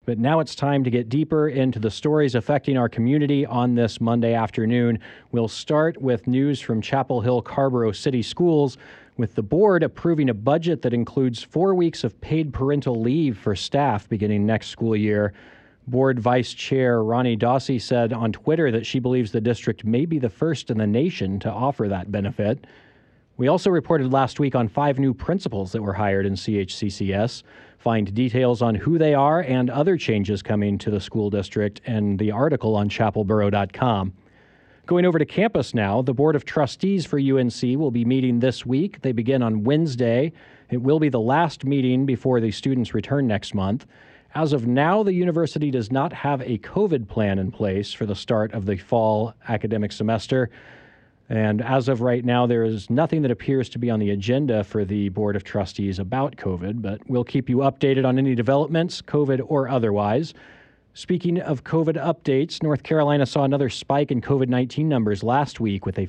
But now it's time to get deeper into the stories affecting our community on this Monday afternoon. We'll start with news from Chapel Hill Carrboro City Schools, with the board approving a budget that includes 4 weeks of paid parental leave for staff beginning next school year. Board Vice Chair Ronnie Dawsey said on Twitter that she believes the district may be the first in the nation to offer that benefit. We also reported last week on 5 new principals that were hired in CHCCS. Find details on who they are and other changes coming to the school district in the article on chapelboro.com. Going over to campus now, the Board of Trustees for UNC will be meeting this week. They begin on Wednesday. It will be the last meeting before the students return next month. As of now, the university does not have a COVID plan in place for the start of the fall academic semester. And as of right now, there is nothing that appears to be on the agenda for the Board of Trustees about COVID, but we'll keep you updated on any developments, COVID or otherwise. Speaking of COVID updates, North Carolina saw another spike in COVID-19 numbers last week with a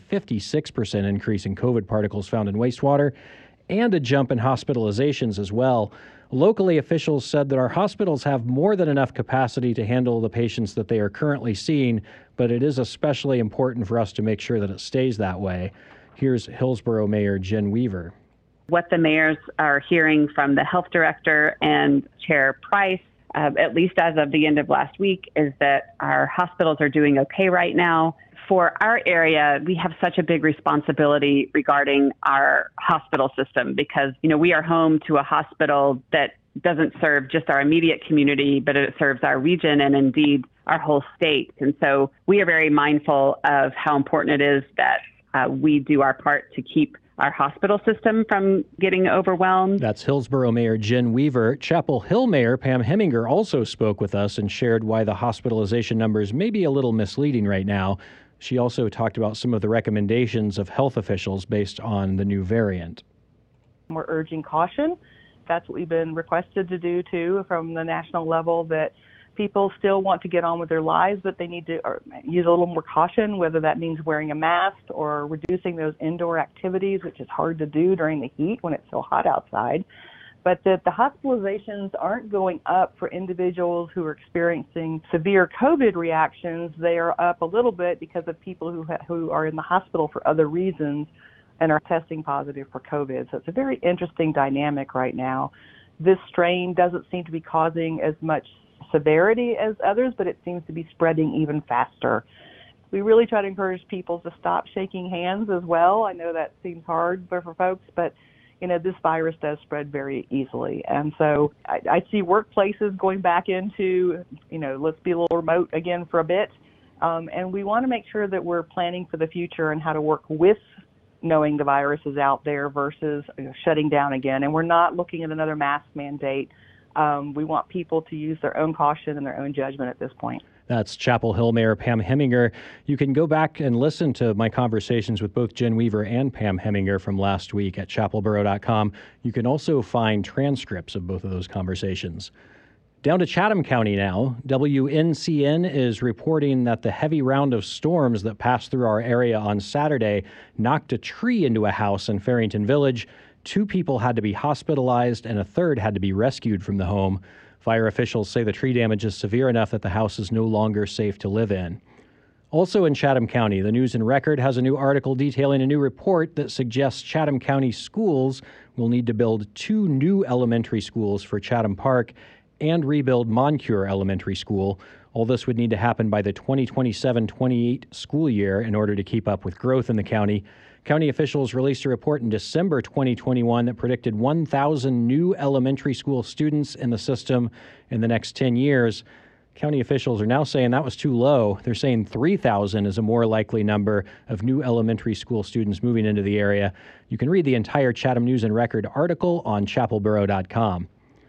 56% increase in COVID particles found in wastewater and a jump in hospitalizations as well. Locally, officials said that our hospitals have more than enough capacity to handle the patients that they are currently seeing, but it is especially important for us to make sure that it stays that way. Here's Hillsborough Mayor Jen Weaver. What the mayors are hearing from the health director and Chair Price, at least as of the end of last week, is that our hospitals are doing okay right now. For our area, we have such a big responsibility regarding our hospital system because, we are home to a hospital that doesn't serve just our immediate community, but it serves our region and indeed our whole state. And so we are very mindful of how important it is that we do our part to keep our hospital system from getting overwhelmed. That's Hillsborough Mayor Jen Weaver. Chapel Hill Mayor Pam Heminger also spoke with us and shared why the hospitalization numbers may be a little misleading right now. She also talked about some of the recommendations of health officials based on the new variant. We're urging caution. That's what we've been requested to do, too, from the national level, that people still want to get on with their lives, but they need to use a little more caution, whether that means wearing a mask or reducing those indoor activities, which is hard to do during the heat when it's so hot outside. But that the hospitalizations aren't going up for individuals who are experiencing severe COVID reactions. They are up a little bit because of people who are in the hospital for other reasons and are testing positive for COVID. So it's a very interesting dynamic right now. This strain doesn't seem to be causing as much severity as others, but it seems to be spreading even faster. We really try to encourage people to stop shaking hands as well. I know that seems hard for folks, but this virus does spread very easily. And so I see workplaces going back into, let's be a little remote again for a bit. And we want to make sure that we're planning for the future and how to work with knowing the virus is out there versus shutting down again. And we're not looking at another mask mandate. We want people to use their own caution and their own judgment at this point. That's Chapel Hill Mayor Pam Heminger. You can go back and listen to my conversations with both Jen Weaver and Pam Heminger from last week at chapelboro.com. You can also find transcripts of both of those conversations. Down to Chatham County now. WNCN is reporting that the heavy round of storms that passed through our area on Saturday knocked a tree into a house in Farrington Village. 2 people had to be hospitalized and a third had to be rescued from the home. Fire officials say the tree damage is severe enough that the house is no longer safe to live in. Also in Chatham County, the News and Record has a new article detailing a new report that suggests Chatham County schools will need to build 2 new elementary schools for Chatham Park and rebuild Moncure Elementary School. All this would need to happen by the 2027-28 school year in order to keep up with growth in the county. County officials released a report in December 2021 that predicted 1,000 new elementary school students in the system in the next 10 years. County officials are now saying that was too low. They're saying 3,000 is a more likely number of new elementary school students moving into the area. You can read the entire Chatham News and Record article on chapelboro.com.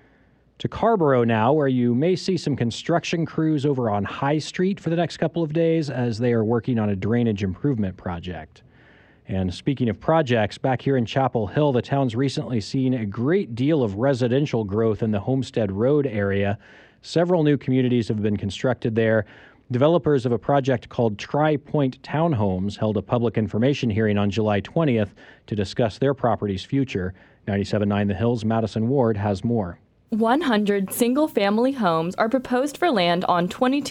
To Carrboro now, where you may see some construction crews over on High Street for the next couple of days as they are working on a drainage improvement project. And speaking of projects, back here in Chapel Hill, the town's recently seen a great deal of residential growth in the Homestead Road area. Several new communities have been constructed there. Developers of a project called Tri-Point Townhomes held a public information hearing on July 20th to discuss their property's future. 97.9 The Hills' Madison Ward has more. 100 single-family homes are proposed for land on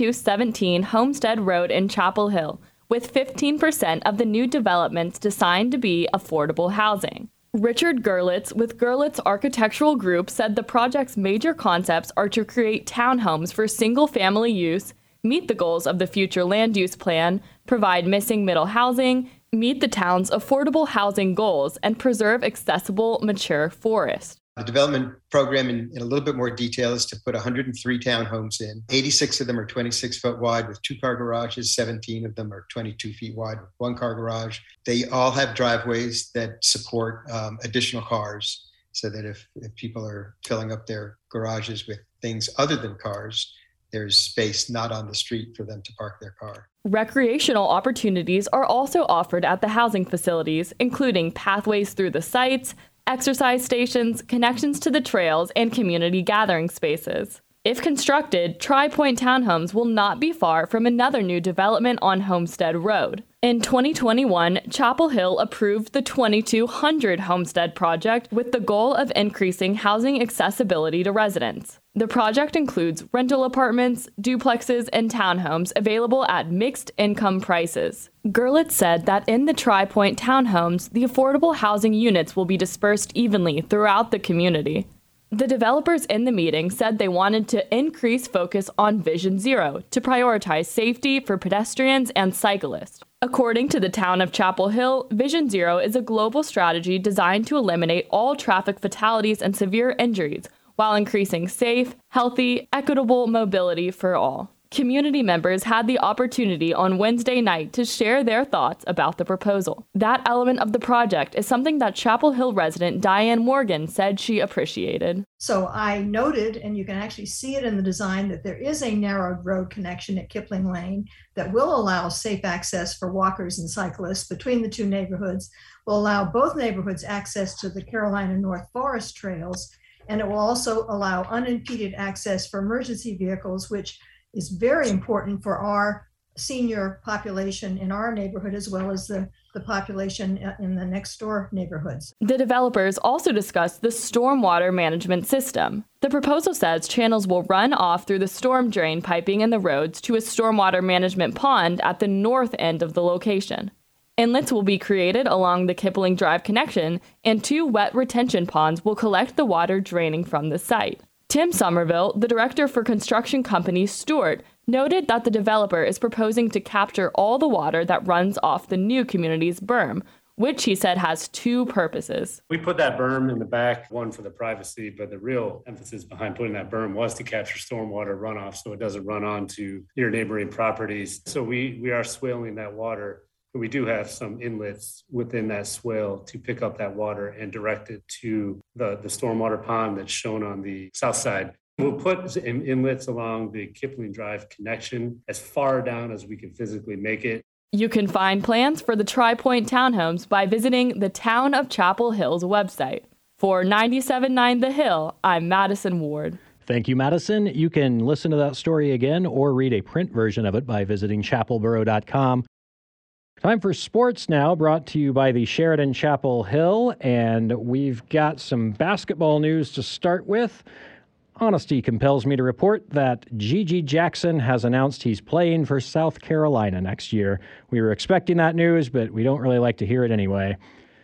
2217 Homestead Road in Chapel Hill, with 15% of the new developments designed to be affordable housing. Richard Gerlitz with Gerlitz Architectural Group said the project's major concepts are to create townhomes for single-family use, meet the goals of the future land use plan, provide missing middle housing, meet the town's affordable housing goals, and preserve accessible, mature forest. The development program in a little bit more detail is to put 103 townhomes in. 86 of them are 26 foot wide with 2-car garages. 17 of them are 22 feet wide with 1-car garage. They all have driveways that support additional cars so that if people are filling up their garages with things other than cars, there's space not on the street for them to park their car. Recreational opportunities are also offered at the housing facilities, including pathways through the sites, exercise stations, connections to the trails, and community gathering spaces. If constructed, Tri-Point Townhomes will not be far from another new development on Homestead Road. In 2021, Chapel Hill approved the 2200 Homestead project with the goal of increasing housing accessibility to residents. The project includes rental apartments, duplexes, and townhomes available at mixed income prices. Gerlitz said that in the Tri-Point Townhomes, the affordable housing units will be dispersed evenly throughout the community. The developers in the meeting said they wanted to increase focus on Vision Zero to prioritize safety for pedestrians and cyclists. According to the town of Chapel Hill, Vision Zero is a global strategy designed to eliminate all traffic fatalities and severe injuries while increasing safe, healthy, equitable mobility for all. Community members had the opportunity on Wednesday night to share their thoughts about the proposal. That element of the project is something that Chapel Hill resident Diane Morgan said she appreciated. So I noted, and you can actually see it in the design, that there is a narrowed road connection at Kipling Lane that will allow safe access for walkers and cyclists between the two neighborhoods, will allow both neighborhoods access to the Carolina North Forest trails, and it will also allow unimpeded access for emergency vehicles, which is very important for our senior population in our neighborhood, as well as the population in the next door neighborhoods. The developers also discussed the stormwater management system. The proposal says channels will run off through the storm drain piping in the roads to a stormwater management pond at the north end of the location. Inlets will be created along the Kipling Drive connection, and 2 wet retention ponds will collect the water draining from the site. Tim Somerville, the director for construction company Stewart, noted that the developer is proposing to capture all the water that runs off the new community's berm, which he said has 2 purposes. We put that berm in the back, one for the privacy, but the real emphasis behind putting that berm was to capture stormwater runoff so it doesn't run onto your neighboring properties. So we are swaling that water. We do have some inlets within that swale to pick up that water and direct it to the stormwater pond that's shown on the south side. We'll put inlets along the Kipling Drive connection as far down as we can physically make it. You can find plans for the Tri-Point Townhomes by visiting the Town of Chapel Hill's website. For 97.9 The Hill, I'm Madison Ward. Thank you, Madison. You can listen to that story again or read a print version of it by visiting chapelboro.com. Time for sports now, brought to you by the Sheridan Chapel Hill, and we've got some basketball news to start with. Honesty compels me to report that Gigi Jackson has announced he's playing for South Carolina next year. We were expecting that news, but we don't really like to hear it anyway.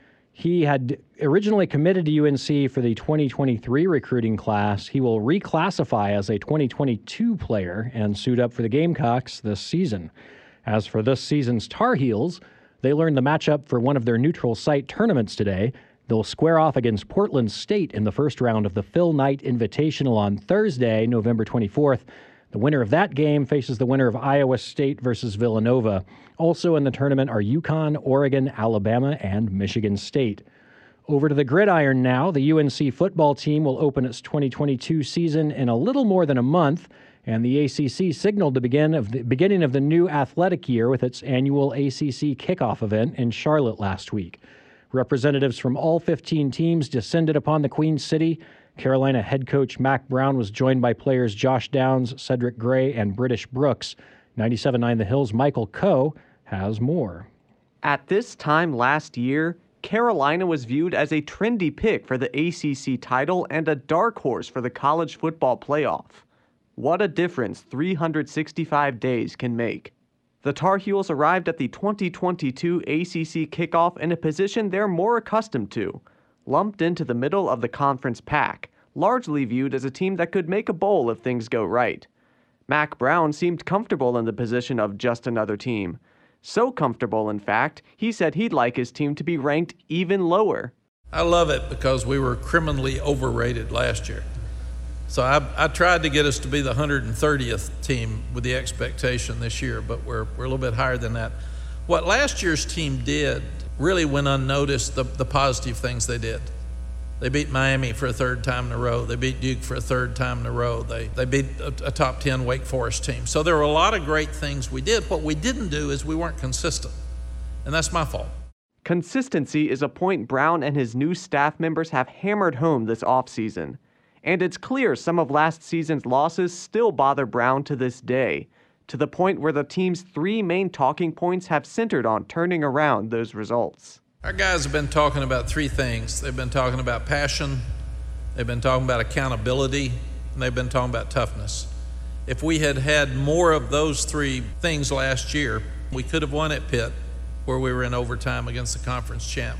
He had originally committed to UNC for the 2023 recruiting class. He will reclassify as a 2022 player and suit up for the Gamecocks this season. As for this season's Tar Heels, they learned the matchup for one of their neutral site tournaments today. They'll square off against Portland State in the first round of the Phil Knight Invitational on Thursday, November 24th. The winner of that game faces the winner of Iowa State versus Villanova. Also in the tournament are UConn, Oregon, Alabama, and Michigan State. Over to the gridiron now. The UNC football team will open its 2022 season in a little more than a month, and the ACC signaled the beginning of the new athletic year with its annual ACC kickoff event in Charlotte last week. Representatives from all 15 teams descended upon the Queen City. Carolina head coach Mack Brown was joined by players Josh Downs, Cedric Gray, and British Brooks. 97.9 The Hill's Michael Coe has more. At this time last year, Carolina was viewed as a trendy pick for the ACC title and a dark horse for the college football playoff. What a difference 365 days can make. The Tar Heels arrived at the 2022 ACC kickoff in a position they're more accustomed to, lumped into the middle of the conference pack, largely viewed as a team that could make a bowl if things go right. Mack Brown seemed comfortable in the position of just another team. So comfortable, in fact, he said he'd like his team to be ranked even lower. I love it because we were criminally overrated last year. So I tried to get us to be the 130th team with the expectation this year, but we're a little bit higher than that. What last year's team did really went unnoticed, the positive things they did. They beat Miami for a third time in a row. They beat Duke for a third time in a row. They beat a top 10 Wake Forest team. So there were a lot of great things we did. What we didn't do is we weren't consistent, and that's my fault. Consistency is a point Brown and his new staff members have hammered home this offseason. And it's clear some of last season's losses still bother Brown to this day, to the point where the team's three main talking points have centered on turning around those results. Our guys have been talking about three things. They've been talking about passion, they've been talking about accountability, and they've been talking about toughness. If we had had more of those three things last year, we could have won at Pitt, where we were in overtime against the conference champ.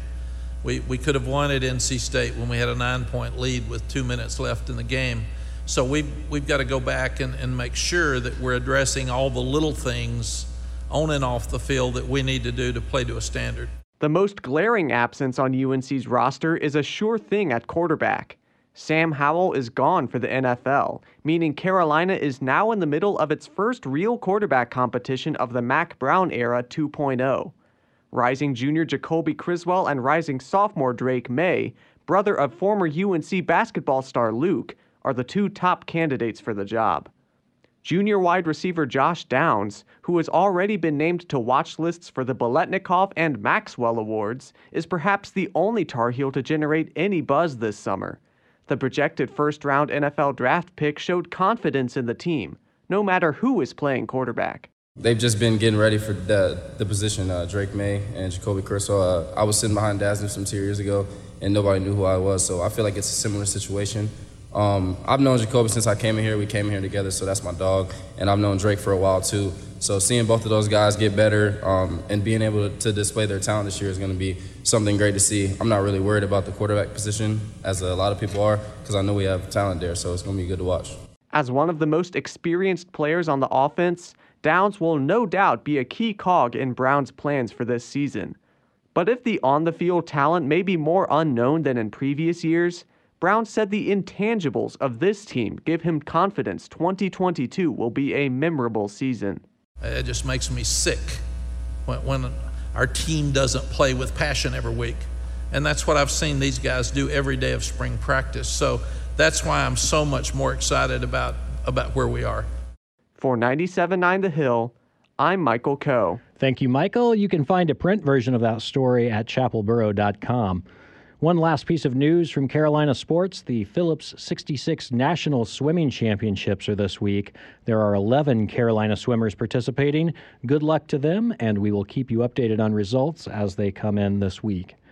We could have won at NC State when we had a 9-point lead with 2 minutes left in the game. So we've got to go back and make sure that we're addressing all the little things on and off the field that we need to do to play to a standard. The most glaring absence on UNC's roster is a sure thing at quarterback. Sam Howell is gone for the NFL, meaning Carolina is now in the middle of its first real quarterback competition of the Mack Brown era 2.0. Rising junior Jacoby Criswell and rising sophomore Drake May, brother of former UNC basketball star Luke, are the two top candidates for the job. Junior wide receiver Josh Downs, who has already been named to watch lists for the Biletnikoff and Maxwell Awards, is perhaps the only Tar Heel to generate any buzz this summer. The projected first-round NFL draft pick showed confidence in the team, no matter who is playing quarterback. They've just been getting ready for the position, Drake May and Jacoby Criswell. I was sitting behind Daz Newsome 2 years ago, and nobody knew who I was, so I feel like it's a similar situation. I've known Jacoby since I came in here. We came in here together, so that's my dog, and I've known Drake for a while, too. So seeing both of those guys get better and being able to display their talent this year is going to be something great to see. I'm not really worried about the quarterback position, as a lot of people are, because I know we have talent there, so it's going to be good to watch. As one of the most experienced players on the offense, Downs will no doubt be a key cog in Brown's plans for this season. But if the on-the-field talent may be more unknown than in previous years, Brown said the intangibles of this team give him confidence 2022 will be a memorable season. It just makes me sick when our team doesn't play with passion every week. And that's what I've seen these guys do every day of spring practice. So that's why I'm so much more excited about where we are. For 97.9 The Hill, I'm Michael Coe. Thank you, Michael. You can find a print version of that story at chapelboro.com. One last piece of news from Carolina sports. The Phillips 66 National Swimming Championships are this week. There are 11 Carolina swimmers participating. Good luck to them, and we will keep you updated on results as they come in this week.